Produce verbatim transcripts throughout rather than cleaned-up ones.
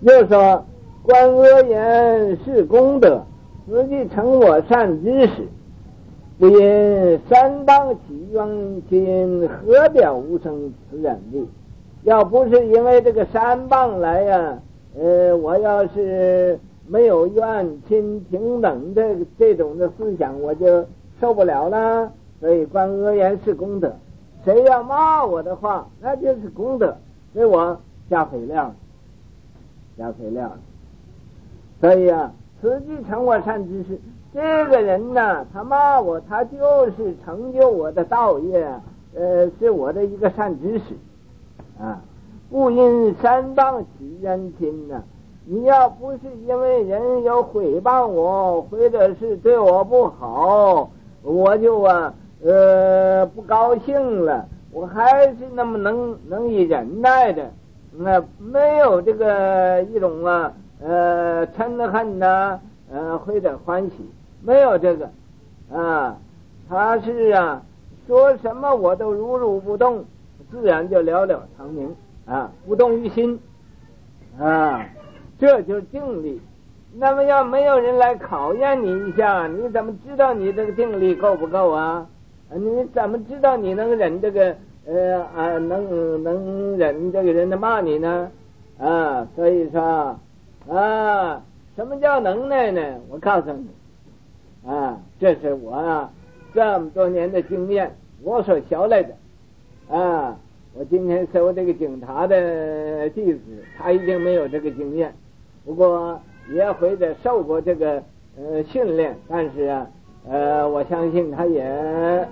又说观恶言是功德，实际成我善知识。不因三当起冤亲，何表无生此人力？要不是因为这个三棒来呀、啊，呃，我要是没有怨亲平等这这种的思想，我就受不了了。所以观恶言是功德，谁要骂我的话，那就是功德，给我加肥料，加肥料。所以啊，此即成我善知识。这个人呢，他骂我，他就是成就我的道业，呃，是我的一个善知识啊。不因三棒起冤亲呢，你要不是因为人有诽谤我，或者是对我不好，我就啊呃不高兴了，我还是那么能能以忍耐的，那没有这个一种啊呃嗔恨呐，呃或者欢喜。没有这个啊，他是啊，说什么我都如如不动，自然就了了常明啊，不动于心啊，这就是定力。那么要没有人来考验你一下，你怎么知道你这个定力够不够啊？你怎么知道你能忍这个呃啊能能忍这个人的骂你呢？啊，所以说啊，什么叫能耐呢？我告诉你。啊，这是我啊这么多年的经验，我所学来的啊。我今天收这个警察的弟子，他已经没有这个经验，不过也或者受过这个呃训练，但是啊呃，我相信他也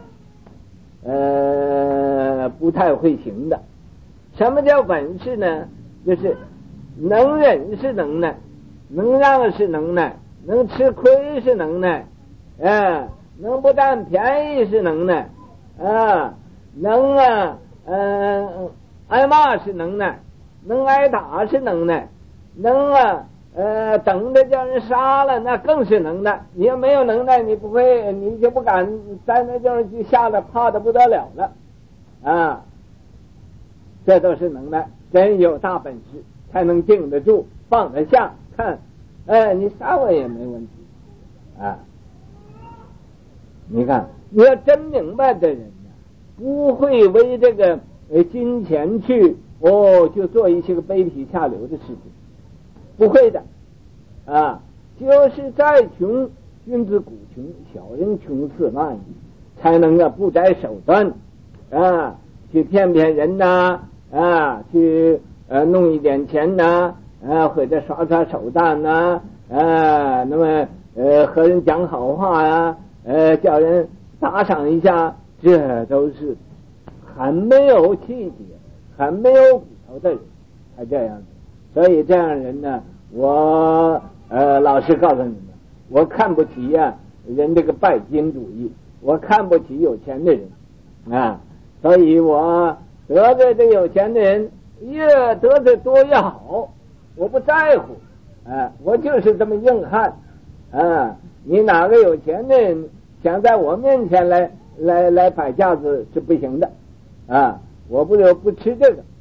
呃不太会行的。什么叫本事呢？就是能忍是能耐，能让是能耐，能吃亏是能耐。啊，能不占便宜是能耐啊，能啊，嗯、呃，挨骂是能耐，能挨打是能耐，能啊，呃，等着叫人杀了那更是能耐。你要没有能耐，你不会，你就不敢在那地方去吓得怕得不得了了啊。这都是能耐，真有大本事才能定得住，放得下。看，哎，你杀我也没问题啊。你看，你要真明白的人呢，不会为这个呃金钱去哦，就做一些个卑鄙下流的事情，不会的啊。就是再穷，君子固穷，小人穷似蚂蚁，才能啊不择手段啊，去骗骗人呐 啊, 啊，去呃弄一点钱呐 啊, 啊，或者耍耍手段呐 啊, 啊，那么呃和人讲好话呀、啊。呃，叫人打赏一下，这都是很没有气节、很没有骨头的人，才这样子。所以这样人呢，我呃老实告诉你们，我看不起呀、啊、人这个拜金主义，我看不起有钱的人啊，所以我得罪这有钱的人，越得罪多越好，我不在乎啊，我就是这么硬汉啊。你哪个有钱的人想在我面前来来来摆架子是不行的啊！我不不吃这个，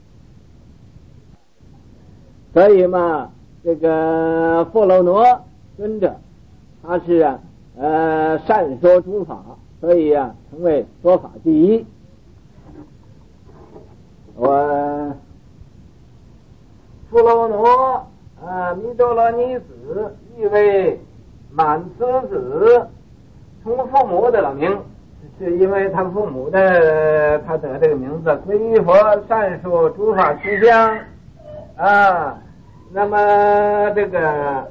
所以嘛，这个富楼那尊者他是啊呃善说诸法，所以啊成为说法第一。我富楼那啊弥多罗尼子意为满慈子，从父母得名，是因为他父母的他得这个名字。皈依佛，善说诸法实相啊。那么这个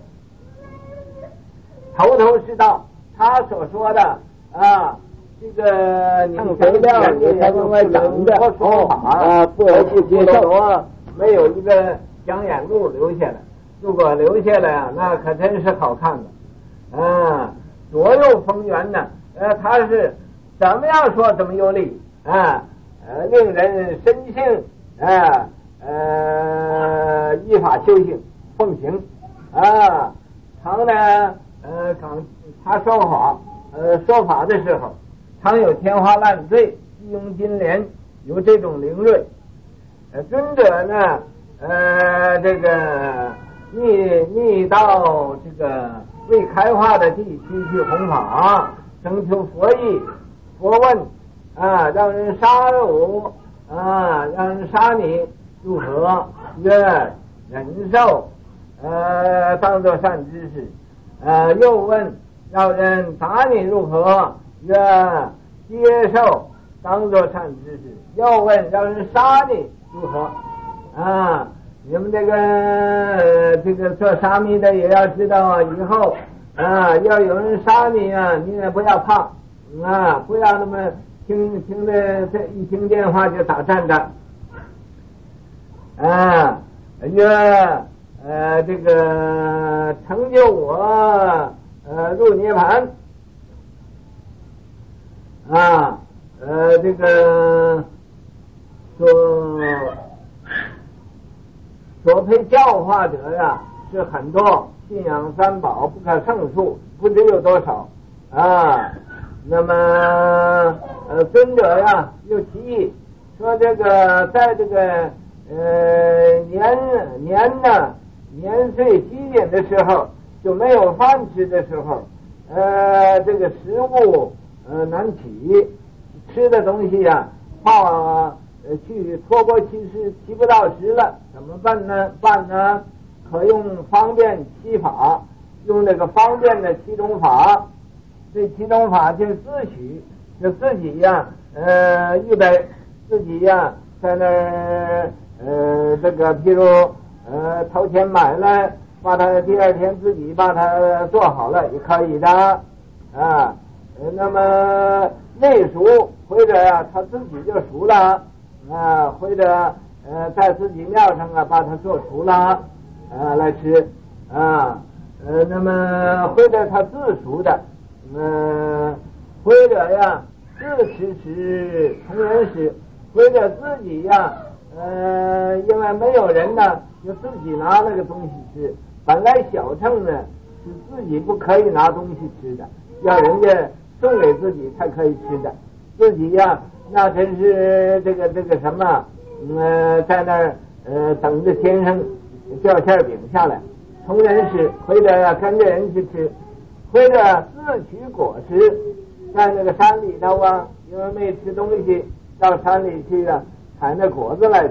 头头是道，他所说的啊，这个你肥料你才能来长的说法啊，不而不接受啊，没有一个讲演录留下来。如果留下来啊，那可真是好看的。啊，左右逢源呢，呃，他是怎么样说怎么有理啊，呃，令人深信啊，呃，依法修行奉行啊。常呢，呃，刚他说法，呃，说法的时候，常有天花乱坠，一用金莲，有这种灵锐。呃，尊者呢，呃，这个你你到这个未开化的地区去弘法，征求佛意、佛问啊，让人杀我啊，让人杀你如何？愿忍受，呃，当作善知识。呃，又问要人打你如何？愿接受，当作善知识。又问要人杀你如何？啊，你们这个、呃、这个做沙弥的也要知道，以后啊，要有人杀你啊，你也不要怕啊，不要那么听听的这一听电话就打战的啊，愿呃这个成就我呃入涅盘啊，呃这个说所配教化者呀是很多，信仰三宝不可胜数，不知有多少啊。那么呃尊者呀又提议说，这个在这个呃年年呢年岁积点的时候，就没有饭吃的时候，呃这个食物呃难起，吃的东西呀怕呃去托钵乞食提不到食了，怎么办呢？办呢可用方便七法，用那个方便的七种法。这七种法就是自取，就自己呀呃预备，自己呀在那儿呃这个譬如呃掏钱买了，把它第二天自己把它做好了也可以的啊。那么内熟或者呀他自己就熟了啊，或者呃在自己庙上啊把它做熟了啊来吃啊，呃那么或者他自熟的，呃或者呀自吃吃同人食，或者自己呀呃因为没有人呢就自己拿那个东西吃。本来小乘呢是自己不可以拿东西吃的，要人家送给自己才可以吃的，自己呀那真是这个这个什么呃在那儿呃等着先生掉馅饼下来，同人食，或者跟着人去吃，或者自取果实，在那个山里头啊，因为没吃东西，到山里去啊采那果子来吃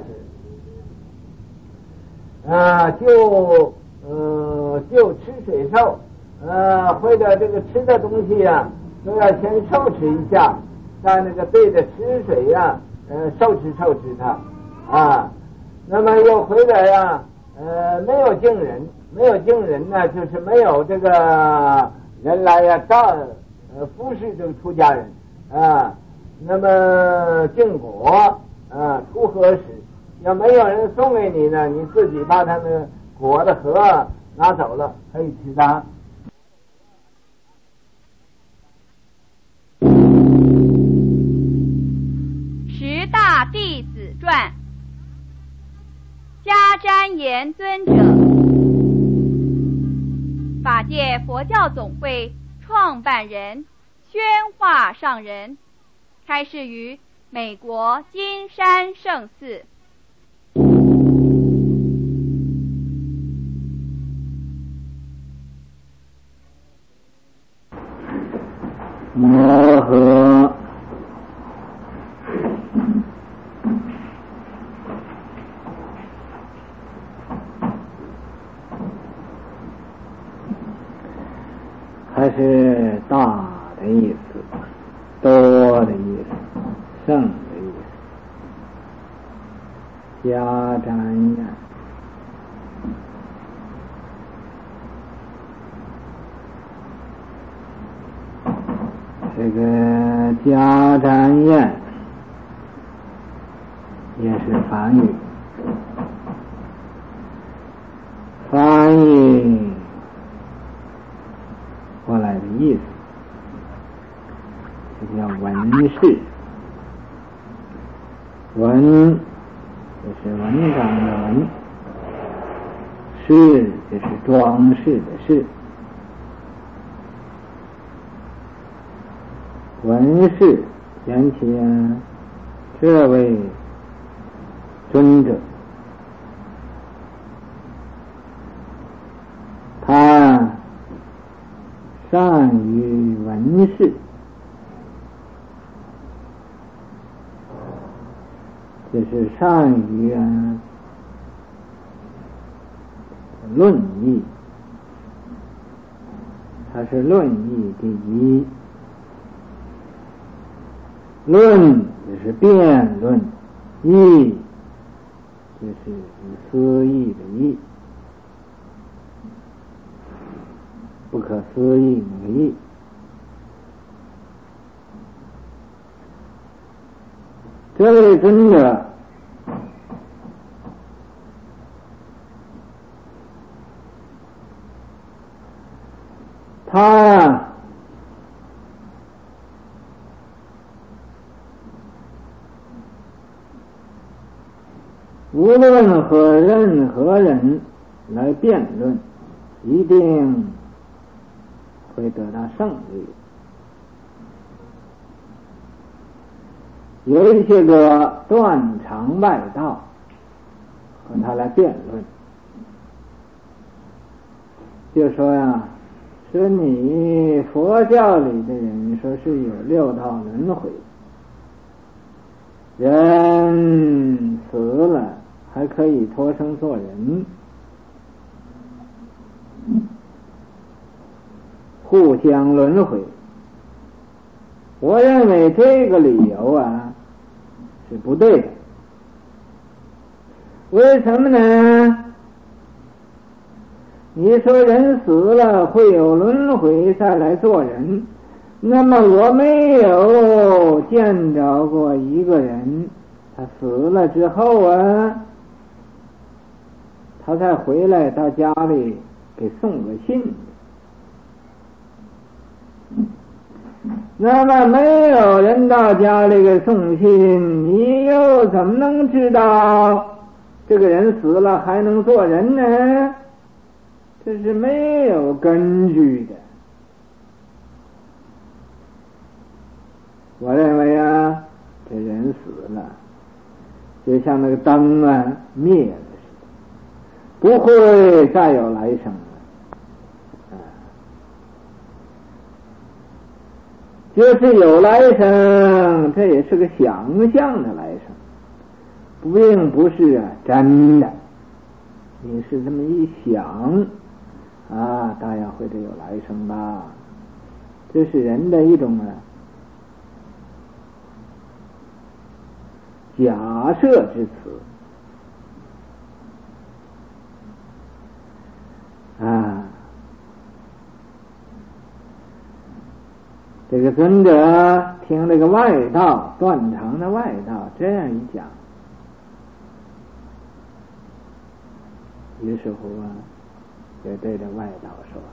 啊，就呃就吃水兽，呃或者这个吃的东西啊都要先受持一下，在那个对着吃水呀、啊，呃受持受持它啊。那么又或者呀呃没有敬人，没有敬人呢，就是没有这个人来呀照呃服侍这个出家人啊。那么敬果啊出何时？要没有人送给你呢，你自己把他们果的核拿走了，可以吃它。 十大弟子传，迦旃延尊者，法界佛教总会创办人，宣化上人，开示于美国金山圣寺。 摩诃还是大的意思，多的意思，圣的意思。迦旃延，这个迦旃延也是梵语，翻译过来的意思，这叫文士。文就是文章的文，饰就是装饰的饰。文士言其这位尊者善于文事，就是善于啊论议，它是论议第一。论就是辩论，议就是思议的议，不可思议那个议。这位尊者他呀无论和任何人来辩论，一定会得到胜利。有一些个断肠外道和他来辩论，就说呀，说你佛教里的人说是有六道轮回，人死了还可以托生做人，互相轮回。我认为这个理由啊是不对的。为什么呢？你说人死了会有轮回再来做人，那么我没有见着过一个人他死了之后啊，他再回来到家里给送个信。那么没有人到家里给送信，你又怎么能知道这个人死了还能做人呢？这是没有根据的。我认为啊，这人死了就像那个灯啊灭了似的，不会再有来生了。就是有来生，这也是个想象的来生，并不是啊真的。你是这么一想啊，大家会得有来生吧？这是人的一种啊假设之词啊。这个尊者听这个外道断肠的外道这样一讲，于是乎啊，就对着外道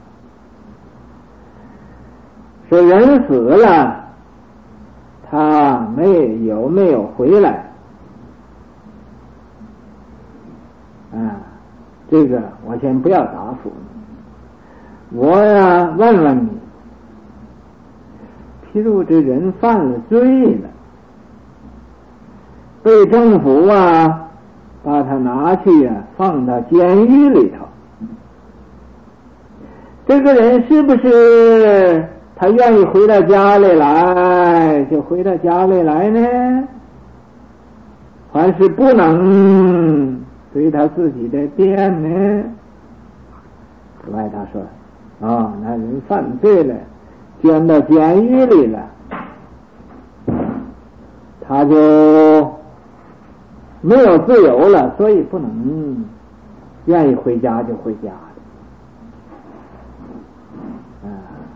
说：“说人死了，他没有没有回来啊？这个我先不要答复你，我呀问问你。譬如这人犯了罪了，被政府啊把他拿去啊放到监狱里头，这个人是不是他愿意回到家里来就回到家里来呢？还是不能对他自己的辩呢？外道说：哦，那人犯罪了，捐到监狱里了，他就没有自由了，所以不能愿意回家就回家了。啊，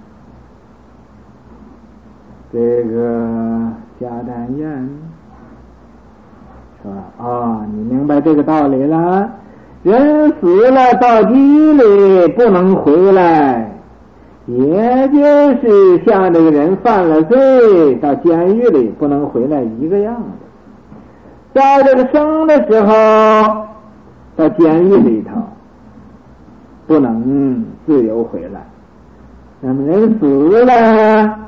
这个迦丹燕说：哦，你明白这个道理了？人死了到地狱里不能回来，也就是像这个人犯了罪到监狱里不能回来一个样子。在这个生的时候到监狱里头不能自由回来，那么人死了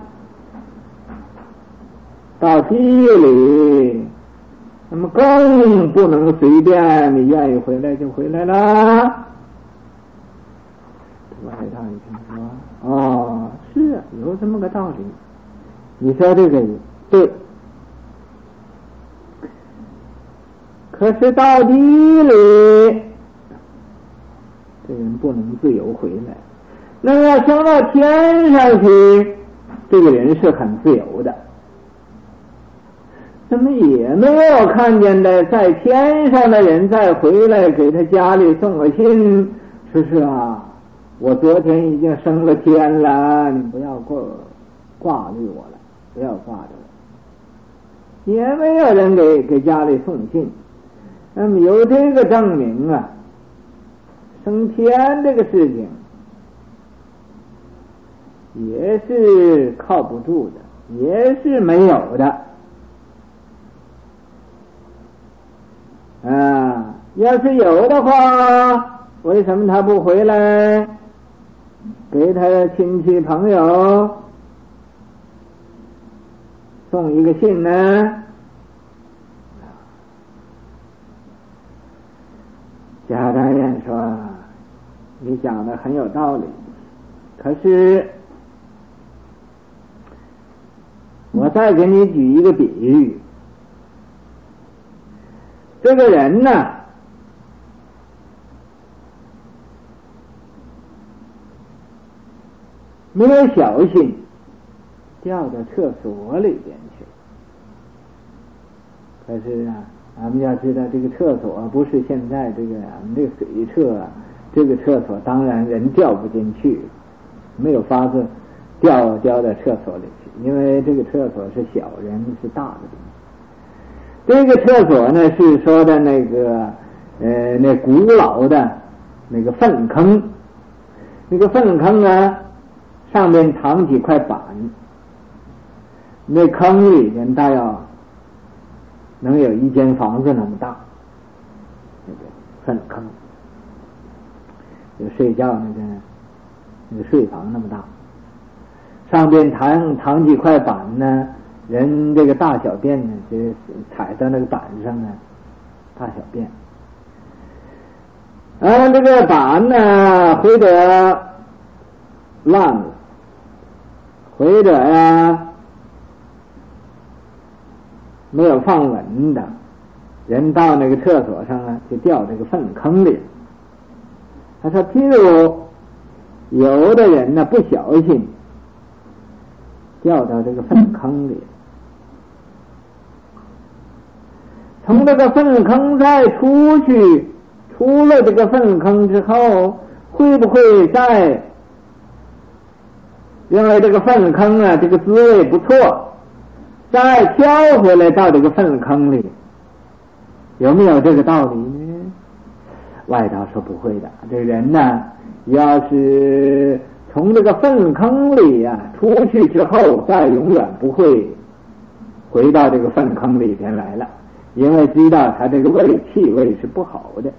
到地狱里，那么更不能随便你愿意回来就回来了。 外道一听说，哦，是啊，有这么个道理。你说这个对，可是到底里，这人不能自由回来。那么要升到天上去，这个人是很自由的。怎么也没有看见的在天上的人再回来给他家里送个信，说是啊，我昨天已经升了天了，你不要过挂虑我了，不要挂着我。也没有人给给家里送信。那么有这个证明啊，升天这个事情也是靠不住的，也是没有的啊。要是有的话，为什么他不回来给他的亲戚朋友送一个信呢？迦旃延说，你讲的很有道理，可是我再给你举一个比喻。这个人呢，没有小心掉到厕所里边去。可是啊，咱们要知道这个厕所不是现在这个俺们这个水厕啊，这个厕所当然人掉不进去，没有法子掉掉到厕所里去，因为这个厕所是小，人是大的地方。这个厕所呢是说的那个呃那古老的那个粪坑，那个粪坑啊上面躺几块板，那坑里面大要能有一间房子那么大，那个粪坑就睡觉那个那个睡房那么大，上边躺躺几块板呢，人这个大小便呢就踩在那个板上呢大小便，而这个板呢或者烂了，或者呀没有放稳的，人到那个厕所上啊就掉这个粪坑里。他说譬如有的人呢不小心掉到这个粪坑里，从这个粪坑再出去，出了这个粪坑之后，会不会再因为这个粪坑啊这个滋味不错，再跳回来到这个粪坑里？有没有这个道理呢？外道说不会的，这人呢要是从这个粪坑里啊出去之后，再永远不会回到这个粪坑里边来了，因为知道他这个味气味是不好的。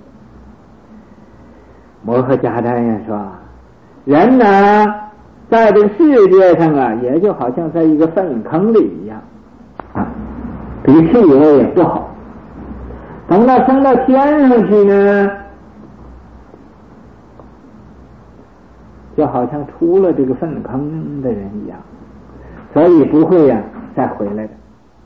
摩诃迦旃延说，人呢在这个世界上啊，也就好像在一个粪坑里一样，脾气味也不好。等到升到天上去呢，就好像出了这个粪坑的人一样，所以不会呀、啊、再回来的。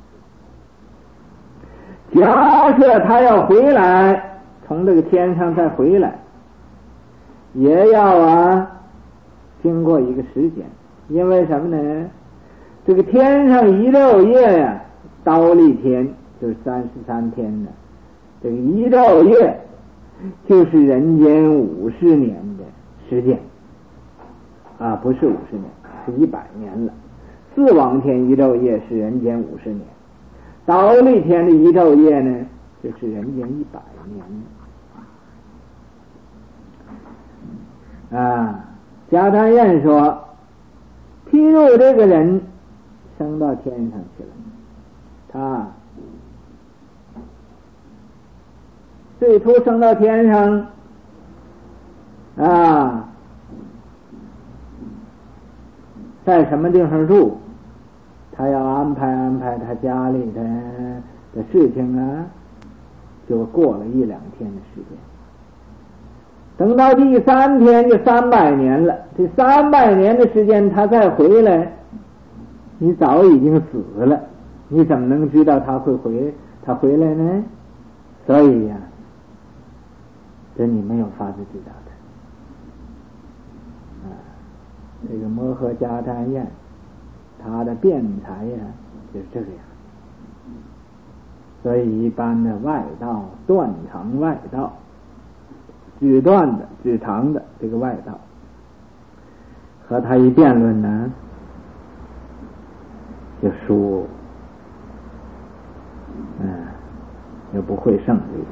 假设他要回来，从这个天上再回来，也要啊经过一个时间。因为什么呢？这个天上一昼夜呀、啊，刀立天就是三十三天呢，这个一昼夜就是人间五十年的时间啊，不是五十年，是一百年了。四王天一昼夜是人间五十年，刀立天的一昼夜呢，就是人间一百年啊。迦旃延说，譬如这个人升到天上去了，他最初升到天上啊，在什么地方住，他要安排安排他家里的的事情啊，就过了一两天的时间。 等到第三天就三百年了，这三百年的时间他再回来，你早已经死了，你怎么能知道他会回他回来呢？所以呀、啊，这你没有法子知道的。啊，这个摩诃迦旃延，他的辩才呀就是这个样。所以一般的外道，断常外道，只断的只长的这个外道，和他一辩论呢，就输，嗯，就不会胜利。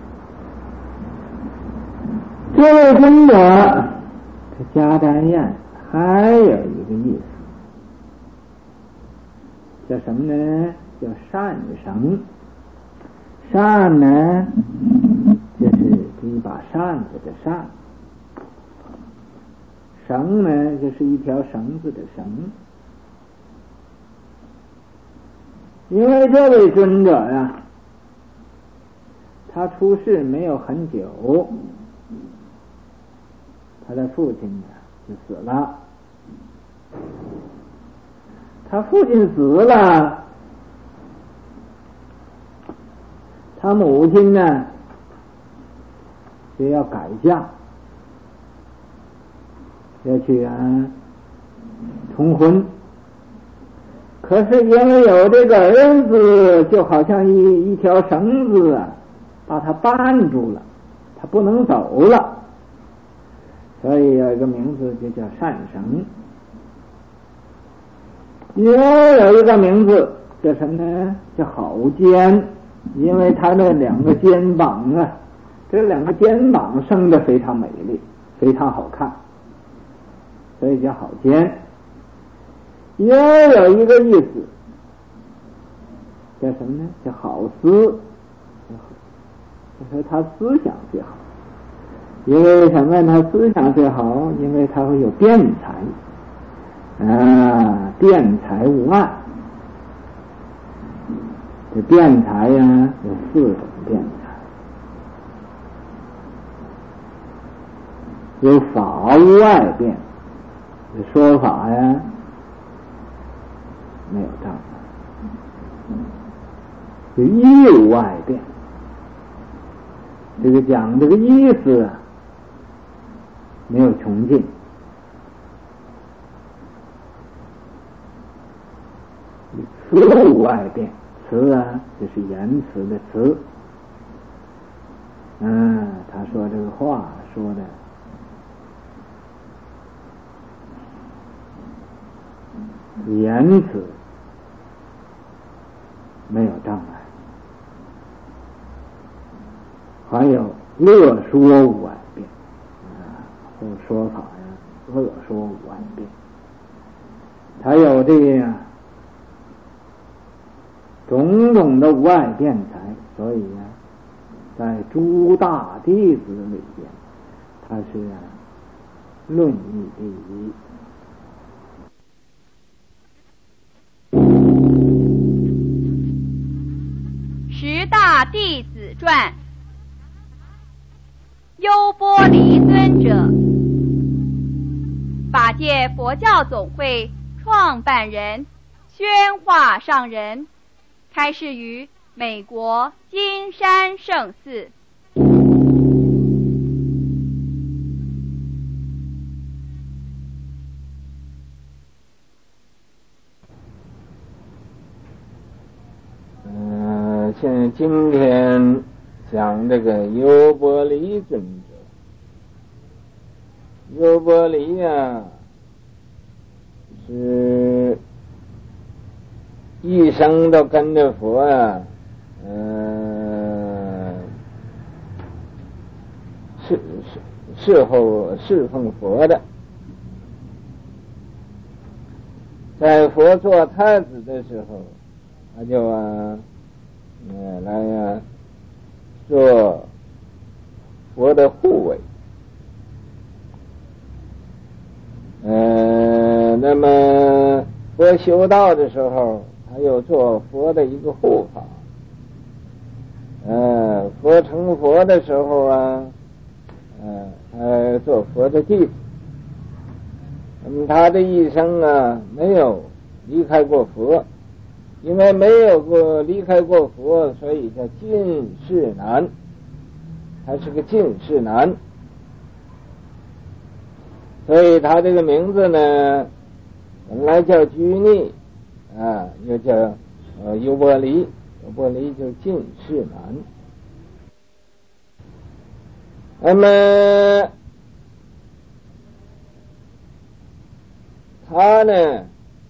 这位尊者，这迦旃延还有一个意思，叫什么呢？叫善绳。扇呢，就是一把扇子的扇；绳呢，就是一条绳子的绳。因为这位尊者呀、啊，他出世没有很久，他的父亲呢就死了。他父亲死了。他母亲呢，就要改嫁，要去啊重婚。可是因为有这个儿子，就好像一一条绳子啊，把他绊住了，他不能走了，所以有一个名字就叫善绳。也有一个名字叫什么呢？叫好肩。因为他那两个肩膀啊，这两个肩膀生得非常美丽，非常好看，所以叫好肩。也有一个意思叫什么呢？叫好思，就说他思想最好。因为什么？他思想最好，因为他会有辩才啊，辩才无碍。这辩才呀，有四种辩才，有法无碍辩，这说法呀没有障碍；有义无碍辩，这个讲这个意思啊没有穷尽；有词无碍辩。词啊，就是言辞的词。嗯，他说这个话说的言辞没有障碍。还有乐说无碍辩啊，或说法呀，乐说无碍辩。他有这个呀。种种的无碍辩才，所以呀、啊，在诸大弟子里边，他是啊论议第一。十大弟子传，优波离尊者，法界佛教总会创办人，宣化上人。开示于美国金山圣寺。 嗯，现今天讲这个优波离尊者。优波离呀，是一生都跟着佛啊，呃，侍侍侍候侍奉佛的，在佛做太子的时候，他就啊，呃，来呀、啊，做佛的护卫，呃，那么佛修道的时候。还有做佛的一个护法，呃，佛成佛的时候啊， 呃，他做佛的弟子。那么他的一生啊，没有离开过佛，因为没有过离开过佛，所以叫近世男，他是个近世男。所以他这个名字呢，本来叫居逆啊，又叫呃优波离，优波离就近世男。那么他呢，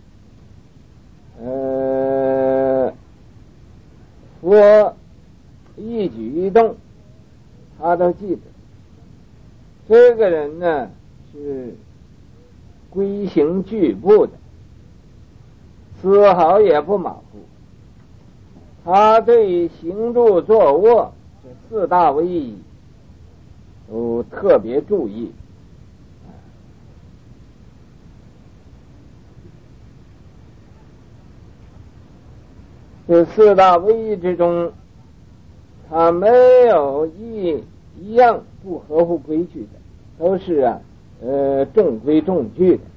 呃，佛一举一动，他都记得。这个人呢，是规行矩步的，丝毫也不马虎。他对行住坐卧这四大威仪都特别注意。这四大威仪之中，他没有一一样不合乎规矩的，都是啊呃中规中矩的。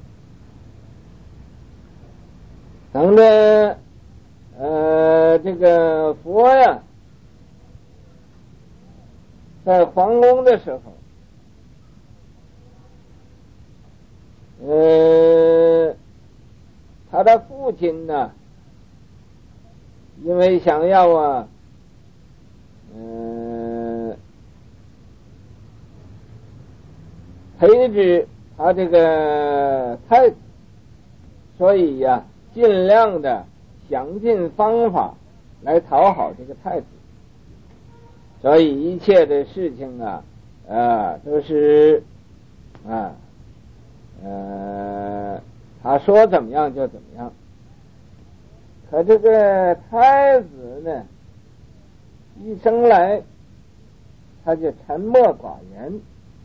等着呃这个佛呀在皇宫的时候，呃他的父亲呢，因为想要啊呃培植他这个太子，所以呀、啊、尽量的想尽方法来讨好这个太子，所以一切的事情啊啊都是啊呃他说怎么样就怎么样。可这个太子呢，一生来他就沉默寡言，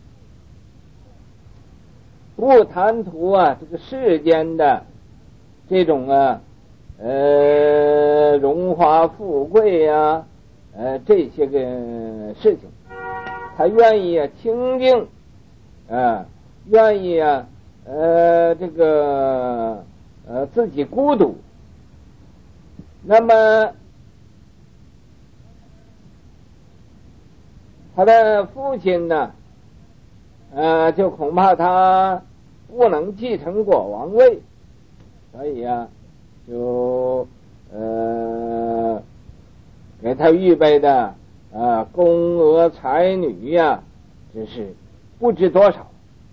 不贪图啊这个世间的这种啊呃荣华富贵呀、啊、呃这些个事情，他愿意啊清静啊，愿意啊呃这个呃自己孤独。那么他的父亲呢呃就恐怕他不能继承国王位，所以啊就呃给他预备的啊宫娥才女呀、啊，真是不知多少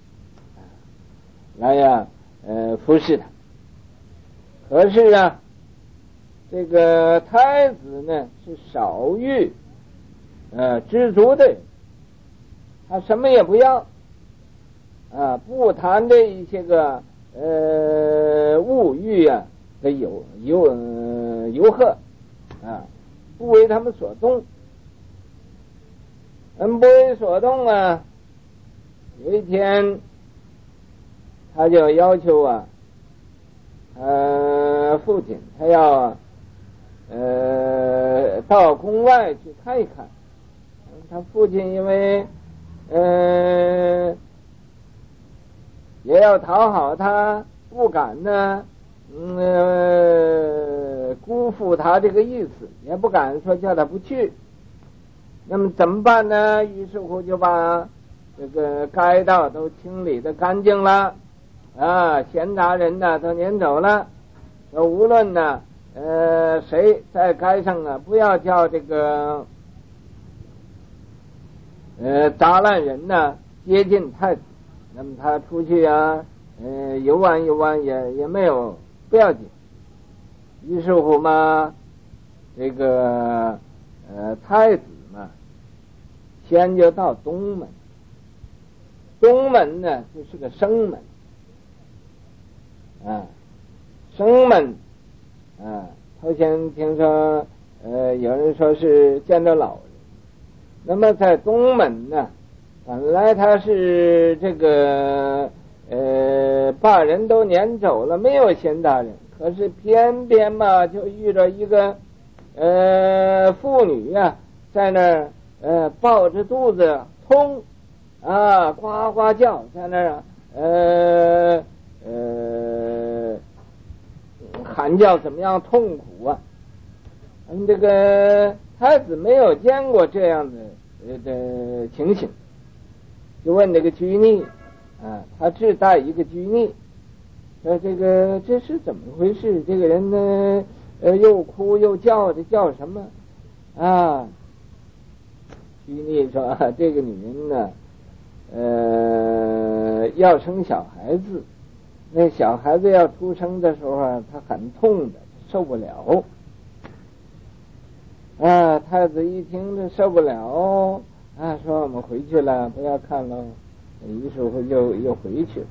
来呀呃服侍他。可是啊这个太子呢是少欲呃知足的人，他什么也不要啊，不谈这一些个呃物欲啊的游游呃游贺啊，不为他们所动。嗯，不为所动啊，有一天他就要求啊呃父亲他要呃到宫外去看一看。他父亲因为呃也要讨好他，不敢呢嗯、呃、辜负他这个意思，也不敢说叫他不去。那么怎么办呢？于是乎就把这个街道都清理得干净了啊，闲杂人呢都撵走了，说无论呢呃谁在街上啊，不要叫这个呃杂乱人呢接近太子。那么他出去啊呃游玩游玩也也没有不要紧。于是乎嘛这个呃太子嘛先就到东门，东门呢就是个生门啊，生门啊，头前听说呃有人说是见到老人。那么在东门呢，本来他是这个呃把人都撵走了，没有闲杂人，可是偏偏嘛就遇到一个呃妇女啊，在那儿呃抱着肚子痛啊，呱呱叫，在那儿呃呃喊叫，怎么样痛苦啊！嗯，这个太子没有见过这样的呃的情形，就问这个居逆啊，他只带一个居逆，说这个这是怎么回事？这个人呢，呃，又哭又叫，这叫什么啊？居逆说、啊、这个女人呢，呃，要生小孩子，那小孩子要出生的时候啊，她很痛的，受不了。啊，太子一听这受不了啊，说我们回去了，不要看了。于是乎又又回去了。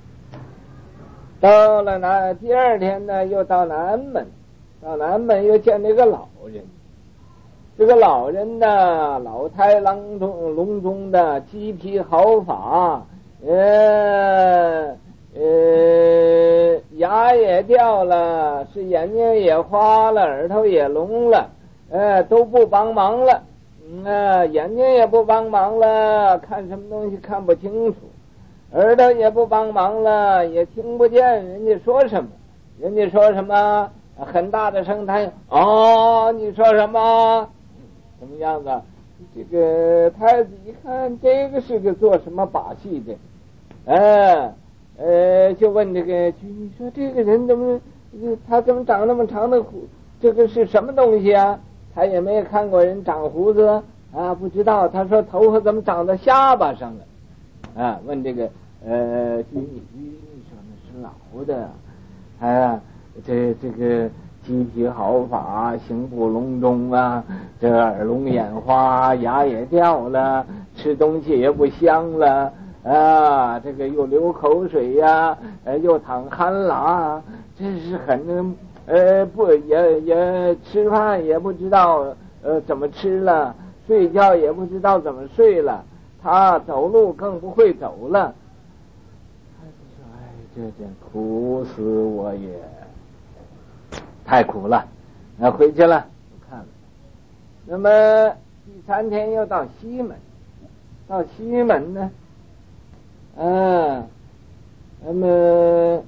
到了南第二天呢，又到南门，到南门又见那个老人。这个老人呢，老态龙钟隆中的，鸡皮毫发，呃呃，牙也掉了，是眼睛也花了，耳朵也聋了，呃，都不帮忙了。嗯啊，眼睛也不帮忙了，看什么东西看不清楚，耳朵也不帮忙了，也听不见人家说什么。人家说什么？很大的声叹，哦，你说什么？什么样子？这个太子一看，这个是个做什么把戏的？呃呃，就问这个居你说这个人怎么，他怎么长那么长的胡？这个是什么东西啊？他也没有看过人长胡子啊，不知道。他说头发怎么长到下巴上了？啊，问这个呃居你居你说那是老的，啊，这这个。鸡皮毫发，行不隆中啊，这耳聋眼花，牙也掉了，吃东西也不香了啊，这个又流口水呀、啊，呃，又淌汗啦，这是很呃不也也吃饭也不知道呃怎么吃了，睡觉也不知道怎么睡了，他走路更不会走了。他就说：“哎，这这苦死我也。”太苦了，那回去了，不看了。那么第三天又到西门，到西门呢，啊，那么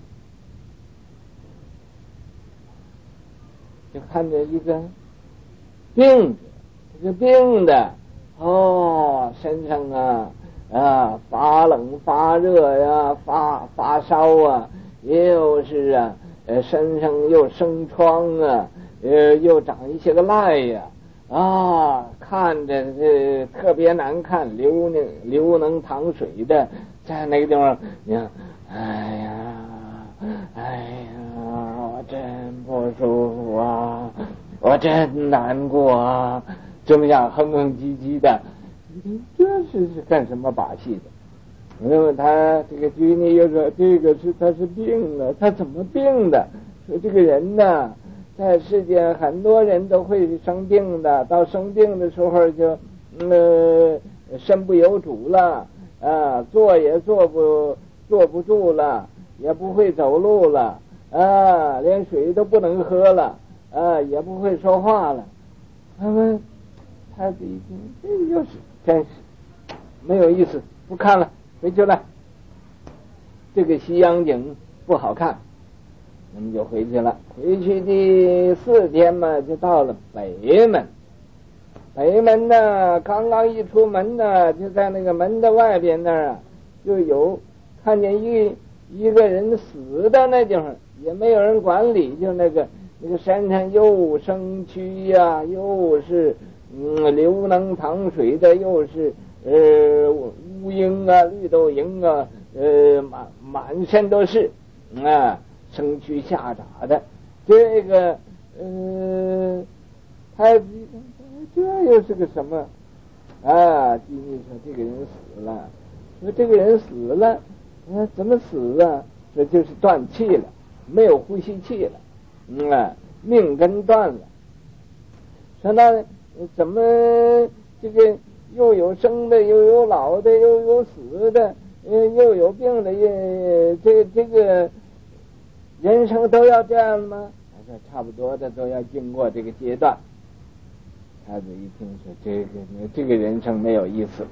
就看着一个病者，这个病的哦，身上啊啊发冷发热呀，发发烧啊，又是啊。呃，身上又生疮啊，呃，又长一些个癞呀，啊，看着这特别难看，流能流能淌水的，在那个地方，你看，哎呀，哎呀，我真不舒服啊，我真难过啊，这么样哼哼唧唧的，这是是干什么把戏的？因为他这个居尼又说这个是他是病了，他怎么病的？说这个人呢，在世间很多人都会生病的，到生病的时候就呃身不由主了啊，坐也坐不坐不住了，也不会走路了啊，连水都不能喝了啊，也不会说话了。他们太子一听，这又是真是没有意思，不看了。回去了，这个西洋景不好看，那么就回去了。回去第四天嘛，就到了北门。北门呢，刚刚一出门呢，就在那个门的外边那儿啊，就有看见一一个人死的那地方，也没有人管理，就那个那个山上又生蛆呀、啊，又是嗯流能淌水的，又是。呃，乌蝇啊，绿豆蝇啊，呃，满满身都是啊，生蛆下闸的。这个，呃，太子这又是个什么啊？居尼说这个人死了，说这个人死了，啊，怎么死啊？这就是断气了，没有呼吸气了，嗯啊，命根断了。说那怎么这个？又有生的，又有老的，又有死的，呃，又有病的，也这这个人生都要这样吗？他说差不多的都要经过这个阶段。太子一听说这个这个人生没有意思了，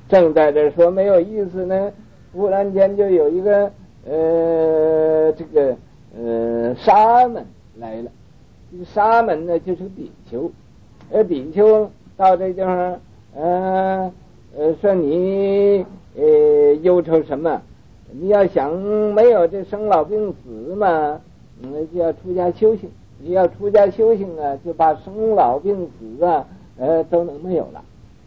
正在这说没有意思呢，忽然间就有一个呃这个呃沙门来了。这个沙门呢就是比丘，呃比丘到这地方，呃呃说你呃忧愁什么？你要想没有这生老病死嘛，嗯就要出家修行。你要出家修行啊，就把生老病死啊，呃都能没有了。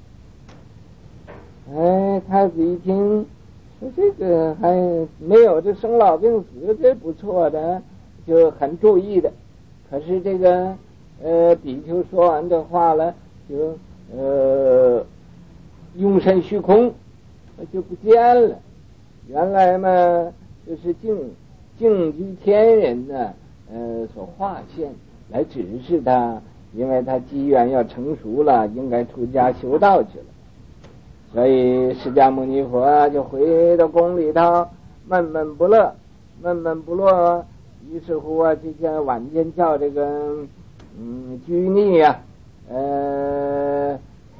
哎，太子一听说这个还没有这生老病死，这不错的，就很注意的。可是这个呃比丘说完这话了，就呃用身虚空，就不见了。原来嘛，就是净净居天人呢，呃所化现来指示他，因为他机缘要成熟了，应该出家修道去了。所以释迦牟尼佛就回到宫里头，闷闷不乐，闷闷不乐。于是乎啊，就叫晚间叫这个嗯居逆呀、啊，呃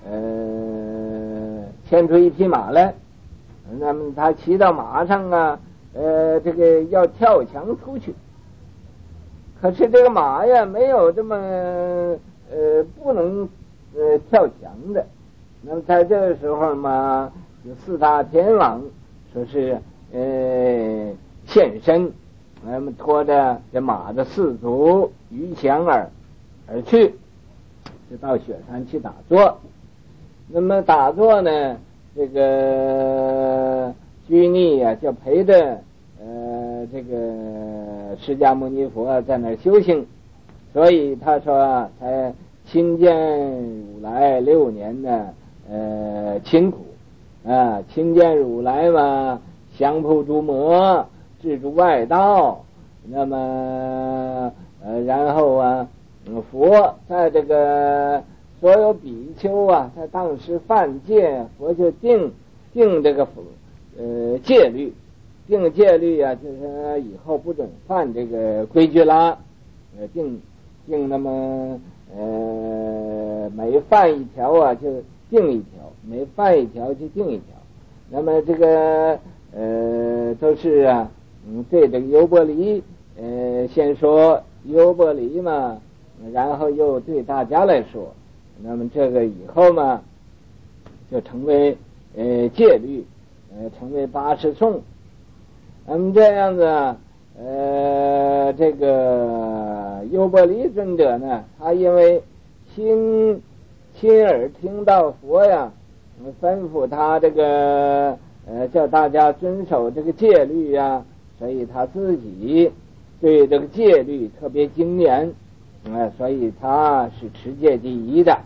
呃牵出一匹马来。那么他骑到马上啊，呃这个要跳墙出去。可是这个马呀，没有这么呃不能呃跳墙的。那么在这个时候嘛，有四大天王说是呃现身，那么拖着这马的四足于墙而而去，就到雪山去打坐。那么打坐呢，这个居逆呀、啊，就陪着呃这个释迦牟尼佛在那儿修行，所以他说才亲见如来六年呢。呃，勤苦啊，亲见如来嘛，降伏诸魔，治诸外道。那么呃，然后啊，佛在这个所有比丘啊，在当时犯戒，佛就定定这个呃戒律，定戒律啊，就是以后不准犯这个规矩啦，呃，定定那么呃每犯一条啊就。定一条，每犯一条就定一条。那么这个呃都是啊，嗯，对这个优波离，呃，先说优波离嘛，然后又对大家来说，那么这个以后嘛，就成为呃戒律，呃，成为八十颂。那么这样子，呃，这个优波离尊者呢，他因为亲。亲耳听到佛呀吩咐他这个呃叫大家遵守这个戒律呀，所以他自己对这个戒律特别精研，呃，所以他是持戒第一的。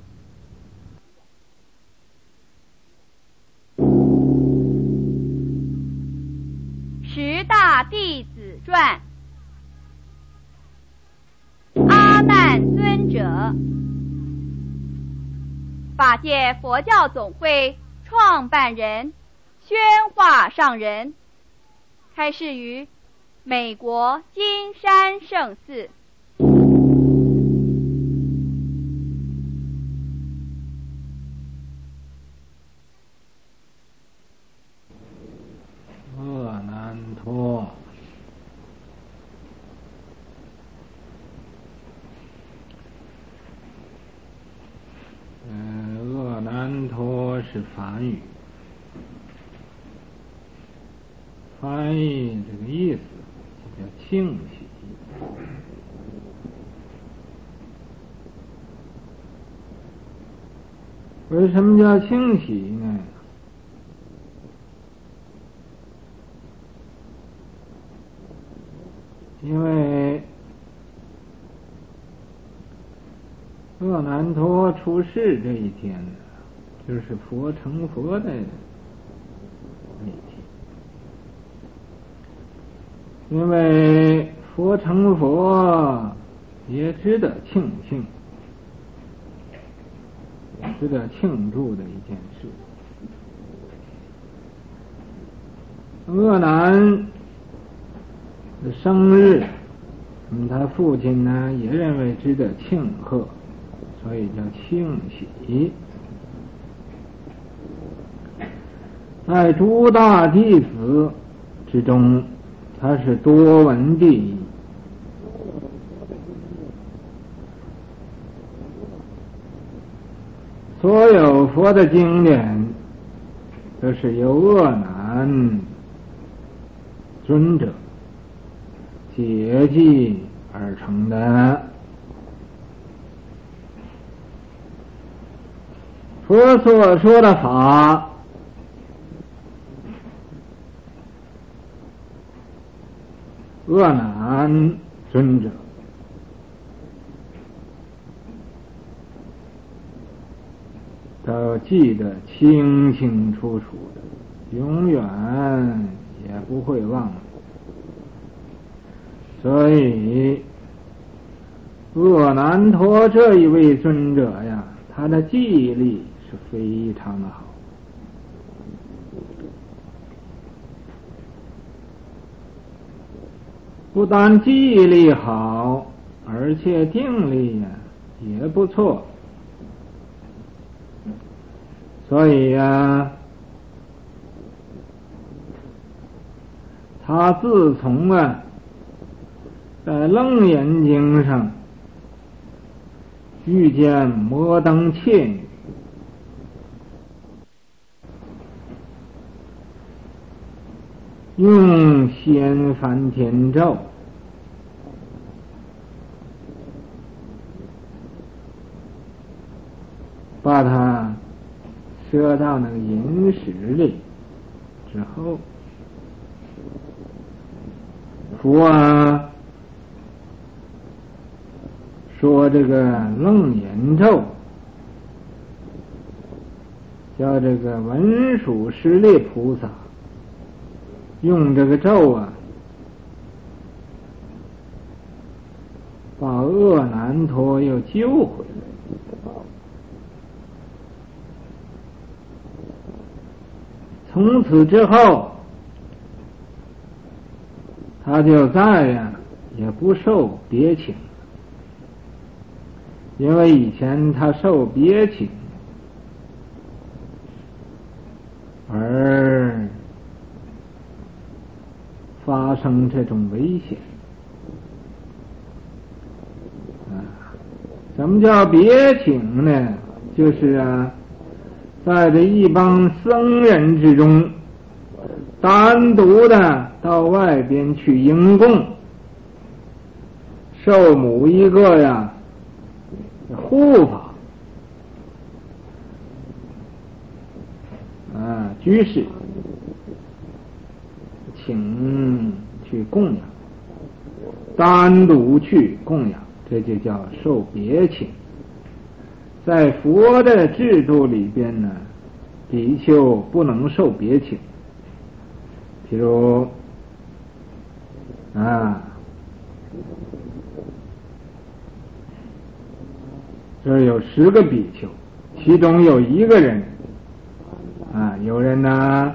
十大弟子传，阿难尊者。法界佛教总会创办人，宣化上人，开示于美国金山圣寺。 阿难陀，阿难陀是梵语，翻译这个意思就叫庆喜。为什么叫庆喜呢？因为阿难陀出世这一天呢，就是佛成佛的那一天。因为佛成佛也值得庆幸，也值得庆祝的一件事。阿难的生日，嗯，他父亲呢也认为值得庆贺，所以叫庆喜。 在诸大弟子之中，他是多闻第一。所有佛的经典都是由恶难尊者结集而成的。佛所说的法，恶难尊者都记得清清楚楚的，永远也不会忘。所以恶难陀这一位尊者呀，他的记忆力是非常的好。不但记忆力好，而且定力呀也不错。所以呀，他自从啊在楞严经上遇见摩登伽女，用仙梵天咒把它射到那个银石里之后，佛啊说这个楞严咒，叫这个文殊师利菩萨用这个咒啊，把恶难陀又救回来。从此之后，他就再呀也不受别请，因为以前他受别请而发生这种危险。啊，什么叫别请呢？就是啊，在这一帮僧人之中，单独的到外边去迎供，受某一个呀护法啊居士，请去供养，单独去供养，这就叫受别请。在佛的制度里边呢，比丘不能受别请。譬如啊，这有十个比丘，其中有一个人啊，有人呢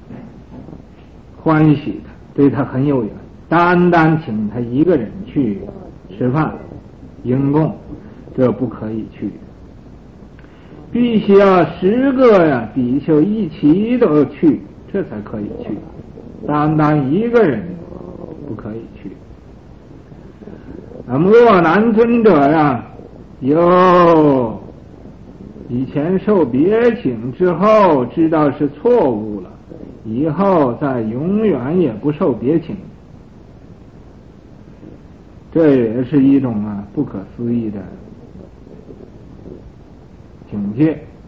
欢喜他，对他很有缘，单单请他一个人去吃饭迎供，这不可以去，必须要十个呀比丘一起都去，这才可以去，单单一个人不可以去。那么恶难尊者呀，有以前受别请之后知道是错误了，以后再永远也不受别请，这也是一种啊不可思议的境界。